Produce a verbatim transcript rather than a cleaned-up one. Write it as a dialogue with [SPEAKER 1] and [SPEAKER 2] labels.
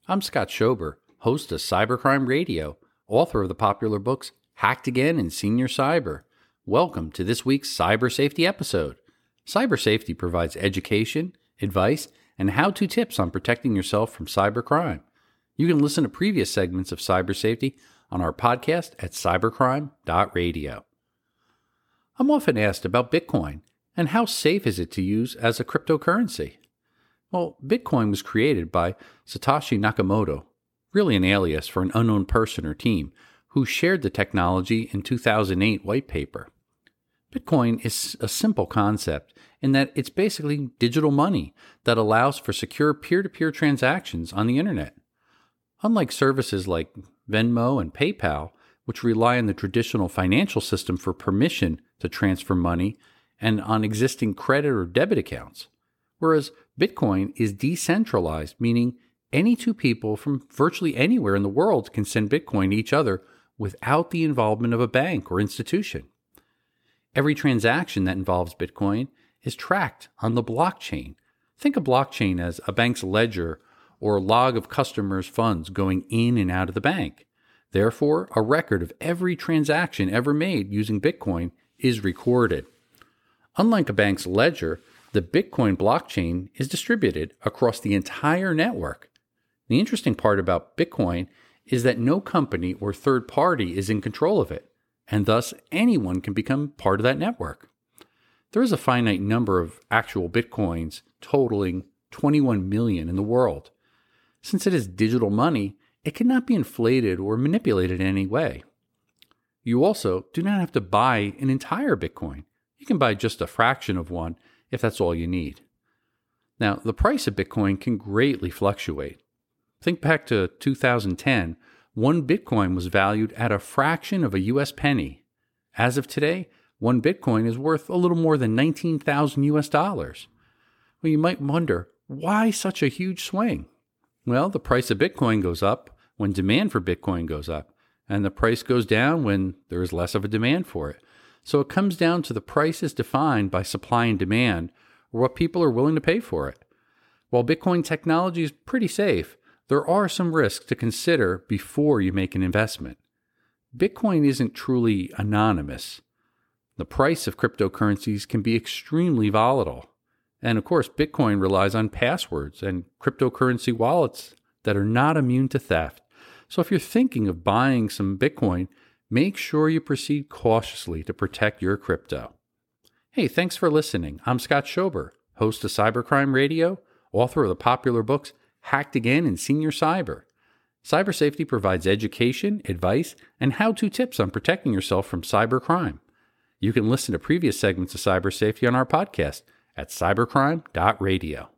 [SPEAKER 1] I'm Scott Schober, host of Cybercrime Radio, author of the popular books Hacked Again and Senior Cyber. Welcome to this week's Cyber Safety episode. Cyber Safety provides education, advice, and how-to tips on protecting yourself from cybercrime. You can listen to previous segments of Cyber Safety on our podcast at cybercrime dot radio. I'm often asked about Bitcoin and how safe is it to use as a cryptocurrency. Well, Bitcoin was created by Satoshi Nakamoto, really an alias for an unknown person or team, who shared the technology in two thousand eight white paper. Bitcoin is a simple concept in that it's basically digital money that allows for secure peer-to-peer transactions on the internet. Unlike services like Venmo and PayPal, which rely on the traditional financial system for permission to transfer money and on existing credit or debit accounts, whereas Bitcoin is decentralized, meaning any two people from virtually anywhere in the world can send Bitcoin to each other without the involvement of a bank or institution. Every transaction that involves Bitcoin is tracked on the blockchain. Think of blockchain as a bank's ledger or a log of customers' funds going in and out of the bank. Therefore, a record of every transaction ever made using Bitcoin is recorded. Unlike a bank's ledger, the Bitcoin blockchain is distributed across the entire network. The interesting part about Bitcoin is that no company or third party is in control of it, and thus anyone can become part of that network. There is a finite number of actual Bitcoins totaling twenty-one million in the world. Since it is digital money, it cannot be inflated or manipulated in any way. You also do not have to buy an entire Bitcoin. You can buy just a fraction of one if that's all you need. Now, the price of Bitcoin can greatly fluctuate. Think back to two thousand ten, one Bitcoin was valued at a fraction of a U S penny. As of today, one Bitcoin is worth a little more than nineteen thousand U S dollars. Well, you might wonder, why such a huge swing? Well, the price of Bitcoin goes up when demand for Bitcoin goes up, and the price goes down when there is less of a demand for it. So it comes down to the prices defined by supply and demand, or what people are willing to pay for it. While Bitcoin technology is pretty safe, there are some risks to consider before you make an investment. Bitcoin isn't truly anonymous. The price of cryptocurrencies can be extremely volatile. And of course, Bitcoin relies on passwords and cryptocurrency wallets that are not immune to theft. So if you're thinking of buying some Bitcoin, make sure you proceed cautiously to protect your crypto. Hey, thanks for listening. I'm Scott Schober, host of Cybercrime Radio, author of the popular books Hacked Again and Senior Cyber. Cyber Safety provides education, advice, and how-to tips on protecting yourself from cybercrime. You can listen to previous segments of Cyber Safety on our podcast at cybercrime dot radio.